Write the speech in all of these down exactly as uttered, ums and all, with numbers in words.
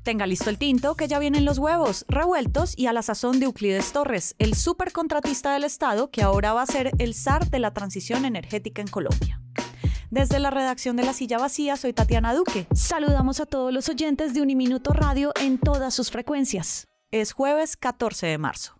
Tenga listo el tinto, que ya vienen los huevos revueltos y a la sazón de Euclides Torres, el supercontratista del Estado que ahora va a ser el zar de la transición energética en Colombia. Desde la redacción de La Silla Vacía, soy Tatiana Duque. Saludamos a todos los oyentes de Uniminuto Radio en todas sus frecuencias. Es jueves catorce de marzo.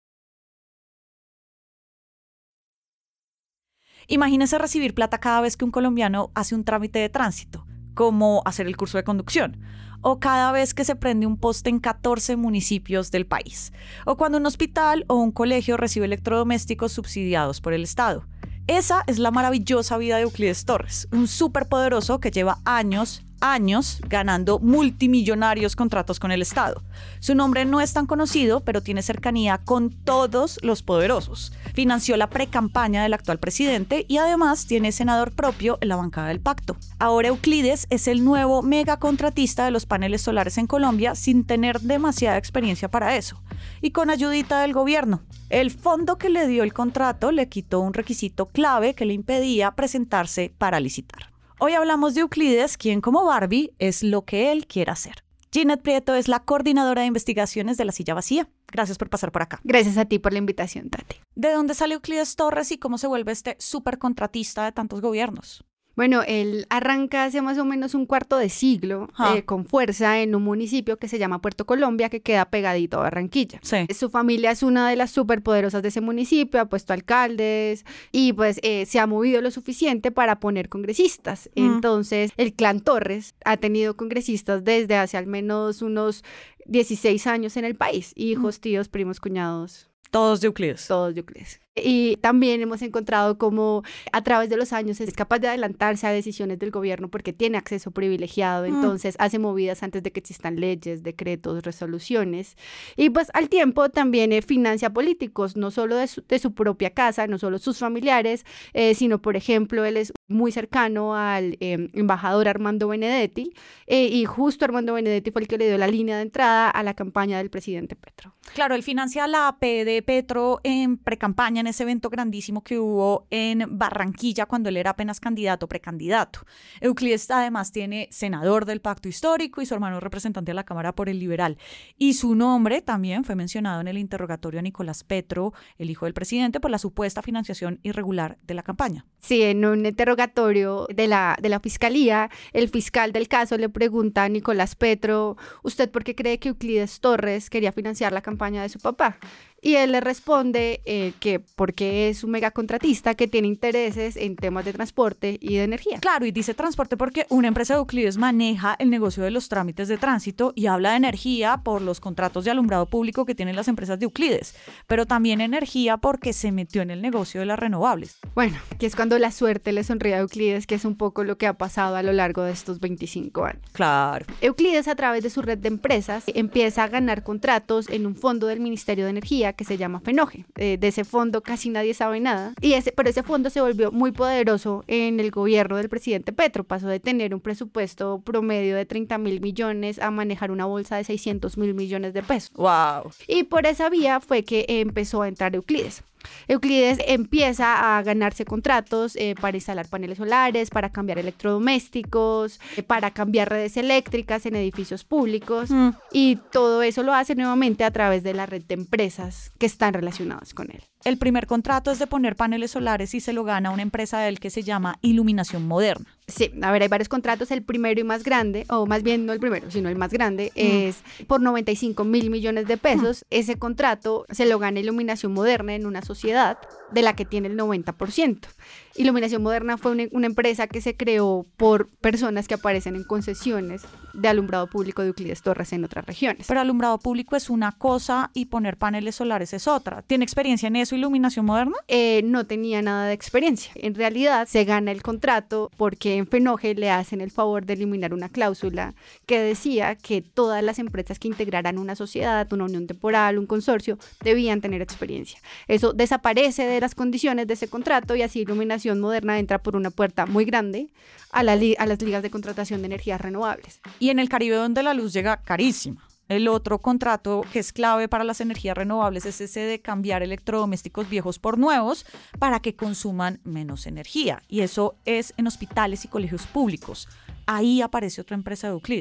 Imagínese recibir plata cada vez que un colombiano hace un trámite de tránsito, como hacer el curso de conducción, o cada vez que se prende un poste en catorce municipios del país, o cuando un hospital o un colegio recibe electrodomésticos subsidiados por el Estado. Esa es la maravillosa vida de Euclides Torres, un superpoderoso que lleva años, años ganando multimillonarios contratos con el Estado. Su nombre no es tan conocido, pero tiene cercanía con todos los poderosos. Financió la precampaña del actual presidente y además tiene senador propio en la bancada del pacto. Ahora Euclides es el nuevo megacontratista de los paneles solares en Colombia sin tener demasiada experiencia para eso. Y con ayudita del gobierno. El fondo que le dio el contrato le quitó un requisito clave que le impedía presentarse para licitar. Hoy hablamos de Euclides, quien como Barbie es lo que él quiere hacer. Ginette Prieto es la coordinadora de investigaciones de La Silla Vacía. Gracias por pasar por acá. Gracias a ti por la invitación, Tati. ¿De dónde sale Euclides Torres y cómo se vuelve este supercontratista de tantos gobiernos? Bueno, él arranca hace más o menos un cuarto de siglo ah. eh, con fuerza en un municipio que se llama Puerto Colombia, que queda pegadito a Barranquilla. Sí. Su familia es una de las superpoderosas de ese municipio, ha puesto alcaldes y pues eh, se ha movido lo suficiente para poner congresistas. Mm. Entonces, el clan Torres ha tenido congresistas desde hace al menos unos dieciséis años en el país. Hijos, mm. tíos, primos, cuñados. Todos de Euclides. Todos de Euclides. Y también hemos encontrado cómo a través de los años es capaz de adelantarse a decisiones del gobierno porque tiene acceso privilegiado, entonces mm. hace movidas antes de que existan leyes, decretos, resoluciones. Y pues al tiempo también eh, financia políticos, no solo de su, de su propia casa, no solo sus familiares, eh, sino por ejemplo él es muy cercano al eh, embajador Armando Benedetti eh, y justo Armando Benedetti fue el que le dio la línea de entrada a la campaña del presidente Petro. Claro, él financia la A P de Petro en precampaña, en ese evento grandísimo que hubo en Barranquilla cuando él era apenas candidato, precandidato. Euclides además tiene senador del Pacto Histórico y su hermano representante a la Cámara por el Liberal. Y su nombre también fue mencionado en el interrogatorio a Nicolás Petro, el hijo del presidente, por la supuesta financiación irregular de la campaña. Sí, en un interrogatorio de la, de la fiscalía, el fiscal del caso le pregunta a Nicolás Petro, ¿usted por qué cree que Euclides Torres quería financiar la campaña de su papá? Y él le responde eh, que porque es un megacontratista que tiene intereses en temas de transporte y de energía. Claro, y dice transporte porque una empresa de Euclides maneja el negocio de los trámites de tránsito y habla de energía por los contratos de alumbrado público que tienen las empresas de Euclides, pero también energía porque se metió en el negocio de las renovables. Bueno, aquí es cuando la suerte le sonríe a Euclides, que es un poco lo que ha pasado a lo largo de estos veinticinco años. Claro. Euclides, a través de su red de empresas, empieza a ganar contratos en un fondo del Ministerio de Energía que se llama FENOGE. Eh, de ese fondo casi nadie sabe nada, y ese, pero ese fondo se volvió muy poderoso en el gobierno del presidente Petro. Pasó de tener un presupuesto promedio de treinta mil millones a manejar una bolsa de seiscientos mil millones de pesos. ¡Wow! Y por esa vía fue que empezó a entrar Euclides. Euclides empieza a ganarse contratos eh, para instalar paneles solares, para cambiar electrodomésticos, eh, para cambiar redes eléctricas en edificios públicos mm. y todo eso lo hace nuevamente a través de la red de empresas que están relacionadas con él. El primer contrato es de poner paneles solares y se lo gana una empresa de él que se llama Iluminación Moderna. Sí, a ver, hay varios contratos. El primero y más grande, o más bien no el primero, sino el más grande, mm. es por noventa y cinco mil millones de pesos. Mm. Ese contrato se lo gana Iluminación Moderna en una sociedad de la que tiene el noventa por ciento. Iluminación Moderna fue una, una empresa que se creó por personas que aparecen en concesiones de alumbrado público de Euclides Torres en otras regiones. Pero alumbrado público es una cosa y poner paneles solares es otra. ¿Tiene experiencia en eso Iluminación Moderna? Eh, no tenía nada de experiencia. En realidad se gana el contrato porque en FENOGE le hacen el favor de eliminar una cláusula que decía que todas las empresas que integraran una sociedad, una unión temporal, un consorcio, debían tener experiencia. Eso desaparece de las condiciones de ese contrato y así Iluminación Moderna entra por una puerta muy grande a, la li- a las ligas de contratación de energías renovables. Y en el Caribe, donde la luz llega carísima. El otro contrato que es clave para las energías renovables es ese de cambiar electrodomésticos viejos por nuevos para que consuman menos energía. Y eso es en hospitales y colegios públicos. Ahí aparece otra empresa de Euclides.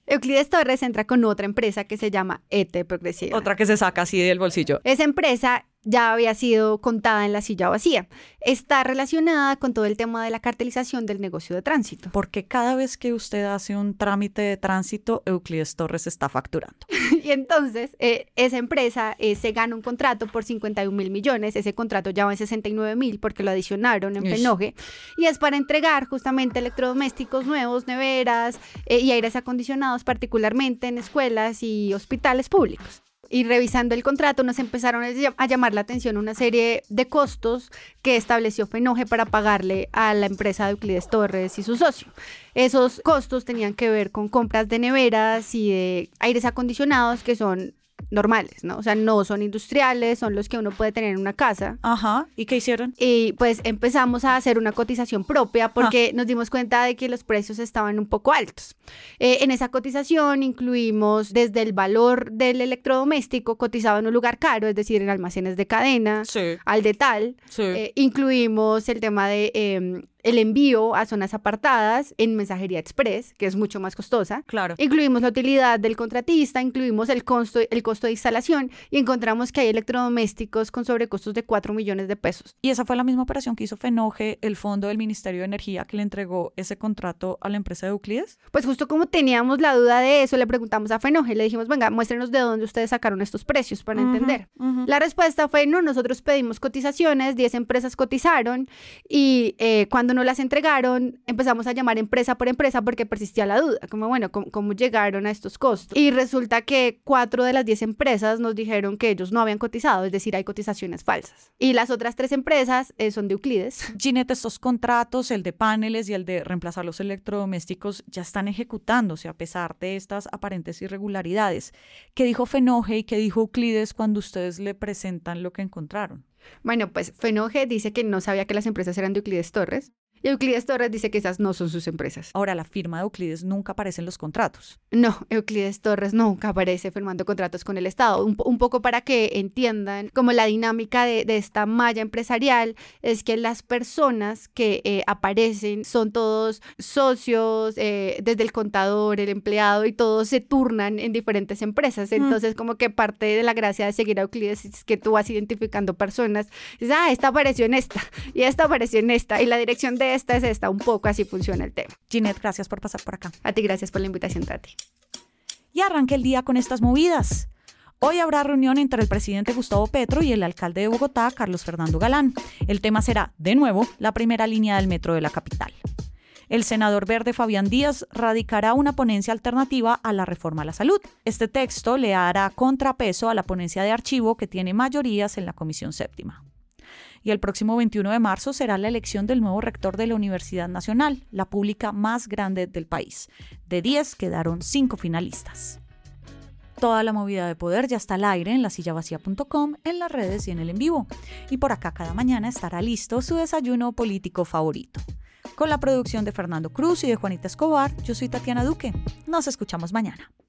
Euclides Torres entra con otra empresa que se llama E T Progresiva. Otra que se saca así del bolsillo. Esa empresa ya había sido contada en la silla vacía. Está relacionada con todo el tema de la cartelización del negocio de tránsito. Porque cada vez que usted hace un trámite de tránsito, Euclides Torres está facturando. Y entonces, eh, esa empresa eh, se gana un contrato por cincuenta y un mil millones. Ese contrato ya va en sesenta y nueve mil porque lo adicionaron en Fenoje. Y es para entregar justamente electrodomésticos nuevos, neveras eh, y aires acondicionados, particularmente en escuelas y hospitales públicos. Y revisando el contrato nos empezaron a llamar la atención una serie de costos que estableció Fenoje para pagarle a la empresa de Euclides Torres y su socio. Esos costos tenían que ver con compras de neveras y de aires acondicionados que son normales, ¿no? O sea, no son industriales, son los que uno puede tener en una casa. Ajá, ¿y qué hicieron? Y pues empezamos a hacer una cotización propia porque ah. nos dimos cuenta de que los precios estaban un poco altos. Eh, en esa cotización incluimos desde el valor del electrodoméstico cotizado en un lugar caro, es decir, en almacenes de cadena, sí. al detal. Sí. Eh, incluimos el tema de Eh, el envío a zonas apartadas en mensajería express, que es mucho más costosa. Claro. Incluimos la utilidad del contratista, incluimos el costo, el costo de instalación y encontramos que hay electrodomésticos con sobrecostos de cuatro millones de pesos. Y esa fue la misma operación que hizo Fenoje, el fondo del Ministerio de Energía, que le entregó ese contrato a la empresa de Euclides. Pues justo como teníamos la duda de eso, le preguntamos a Fenoje, le dijimos, venga, muéstrenos de dónde ustedes sacaron estos precios para uh-huh, entender. Uh-huh. La respuesta fue, no, nosotros pedimos cotizaciones, diez empresas cotizaron y eh, cuando no las entregaron, empezamos a llamar empresa por empresa porque persistía la duda, como bueno, ¿cómo, cómo llegaron a estos costos? Y resulta que cuatro de las diez empresas nos dijeron que ellos no habían cotizado, es decir, hay cotizaciones falsas. Y las otras tres empresas eh, son de Euclides. Ginette, estos contratos, el de paneles y el de reemplazar los electrodomésticos, ya están ejecutándose a pesar de estas aparentes irregularidades. ¿Qué dijo Fenoje y qué dijo Euclides cuando ustedes le presentan lo que encontraron? Bueno, pues Fenoje dice que no sabía que las empresas eran de Euclides Torres. Y Euclides Torres dice que esas no son sus empresas. Ahora, la firma de Euclides nunca aparece en los contratos. No, Euclides Torres nunca aparece firmando contratos con el Estado. Un, un poco para que entiendan como la dinámica de, de esta malla empresarial es que las personas que eh, aparecen son todos socios, eh, desde el contador, el empleado, y todos se turnan en diferentes empresas. Entonces, mm. como que parte de la gracia de seguir a Euclides es que tú vas identificando personas. Dices, ah, esta apareció en esta, y esta apareció en esta, y la dirección de esta es esta, un poco así funciona el tema. Ginette, gracias por pasar por acá. A ti, gracias por la invitación, Tati. Y arranque el día con estas movidas. Hoy habrá reunión entre el presidente Gustavo Petro y el alcalde de Bogotá, Carlos Fernando Galán. El tema será, de nuevo, la primera línea del metro de la capital. El senador verde Fabián Díaz radicará una ponencia alternativa a la reforma a la salud. Este texto le hará contrapeso a la ponencia de archivo que tiene mayorías en la Comisión Séptima. Y el próximo veintiuno de marzo será la elección del nuevo rector de la Universidad Nacional, la pública más grande del país. De diez quedaron cinco finalistas. Toda la movida de poder ya está al aire en la silla vacía punto com, en las redes y en el en vivo. Y por acá cada mañana estará listo su desayuno político favorito. Con la producción de Fernando Cruz y de Juanita Escobar, yo soy Tatiana Duque. Nos escuchamos mañana.